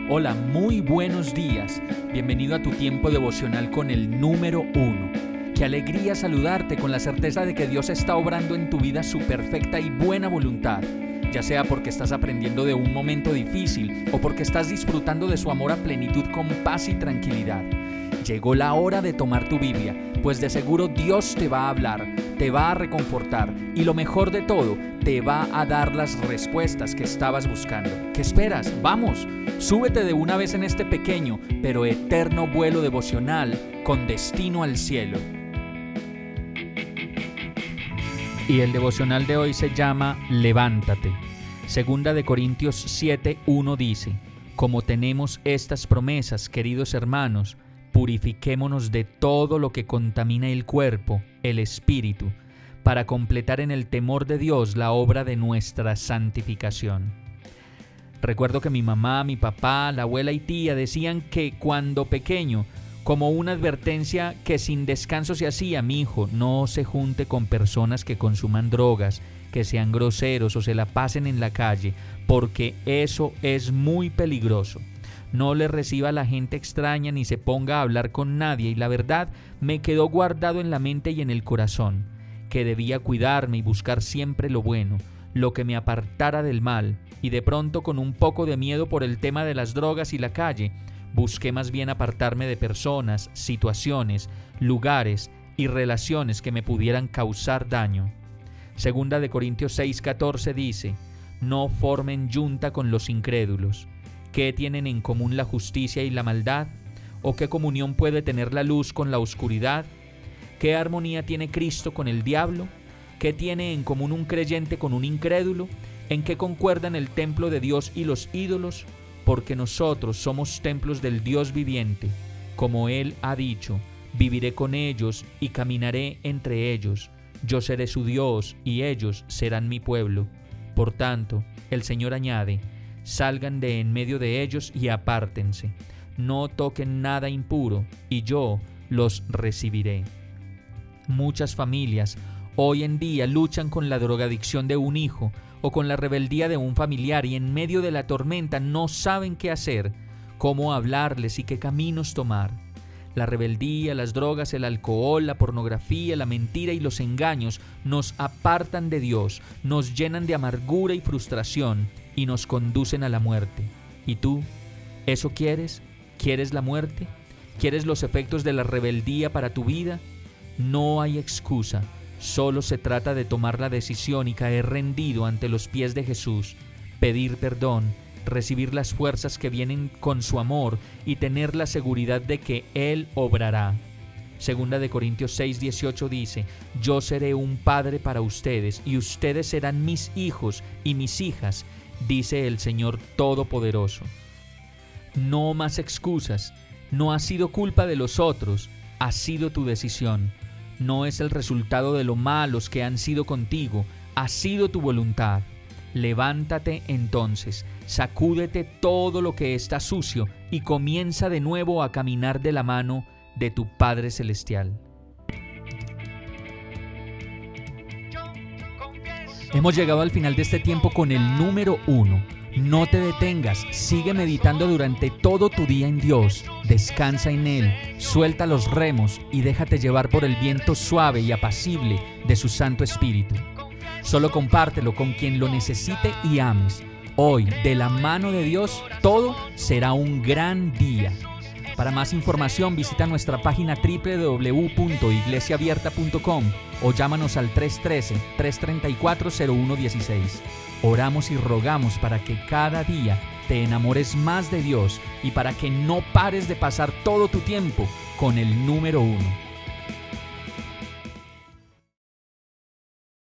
Hola, muy buenos días. Bienvenido a tu tiempo devocional con el número 1. Qué alegría saludarte con la certeza de que Dios está obrando en tu vida su perfecta y buena voluntad, ya sea porque estás aprendiendo de un momento difícil o porque estás disfrutando de su amor a plenitud con paz y tranquilidad. Llegó la hora de tomar tu Biblia, pues de seguro Dios te va a hablar, te va a reconfortar y lo mejor de todo, te va a dar las respuestas que estabas buscando. ¿Qué esperas? ¡Vamos! Súbete de una vez en este pequeño pero eterno vuelo devocional con destino al cielo. Y el devocional de hoy se llama Levántate. Segunda de Corintios 7:1 dice: Como tenemos estas promesas, queridos hermanos, purifiquémonos de todo lo que contamina el cuerpo, el espíritu, para completar en el temor de Dios la obra de nuestra santificación. Recuerdo que mi mamá, mi papá, la abuela y tía decían que cuando pequeño, como una advertencia que sin descanso se hacía: mi hijo, no se junte con personas que consuman drogas, que sean groseros o se la pasen en la calle, porque eso es muy peligroso. No le reciba a la gente extraña ni se ponga a hablar con nadie. Y la verdad me quedó guardado en la mente y en el corazón, que debía cuidarme y buscar siempre lo bueno, lo que me apartara del mal. Y de pronto, con un poco de miedo por el tema de las drogas y la calle, busqué más bien apartarme de personas, situaciones, lugares y relaciones que me pudieran causar daño. Segunda de Corintios 6:14 dice: No formen yunta con los incrédulos. ¿Qué tienen en común la justicia y la maldad? ¿O qué comunión puede tener la luz con la oscuridad? ¿Qué armonía tiene Cristo con el diablo? ¿Qué tiene en común un creyente con un incrédulo? ¿En qué concuerdan el templo de Dios y los ídolos? Porque nosotros somos templos del Dios viviente. Como Él ha dicho: viviré con ellos y caminaré entre ellos. Yo seré su Dios y ellos serán mi pueblo. Por tanto, el Señor añade: salgan de en medio de ellos y apártense. No toquen nada impuro, y yo los recibiré. Muchas familias hoy en día luchan con la drogadicción de un hijo o con la rebeldía de un familiar, y en medio de la tormenta no saben qué hacer, cómo hablarles y qué caminos tomar. La rebeldía, las drogas, el alcohol, la pornografía, la mentira y los engaños nos apartan de Dios, nos llenan de amargura y frustración y nos conducen a la muerte. ¿Y tú? ¿Eso quieres? ¿Quieres la muerte? ¿Quieres los efectos de la rebeldía para tu vida? No hay excusa. Solo se trata de tomar la decisión y caer rendido ante los pies de Jesús, pedir perdón, recibir las fuerzas que vienen con su amor y tener la seguridad de que Él obrará. Segunda de Corintios 6:18 dice: Yo seré un padre para ustedes y ustedes serán mis hijos y mis hijas, dice el Señor Todopoderoso. No más excusas. No ha sido culpa de los otros, ha sido tu decisión. No es el resultado de lo malos que han sido contigo, ha sido tu voluntad. Levántate entonces, sacúdete todo lo que está sucio y comienza de nuevo a caminar de la mano de tu Padre Celestial. Hemos llegado al final de este tiempo con el número 1. No te detengas, sigue meditando durante todo tu día en Dios, descansa en Él, suelta los remos y déjate llevar por el viento suave y apacible de su Santo Espíritu. Solo compártelo con quien lo necesite y ames. Hoy, de la mano de Dios, todo será un gran día. Para más información, visita nuestra página www.iglesiaabierta.com o llámanos al 313-334-0116. Oramos y rogamos para que cada día te enamores más de Dios y para que no pares de pasar todo tu tiempo con el número 1.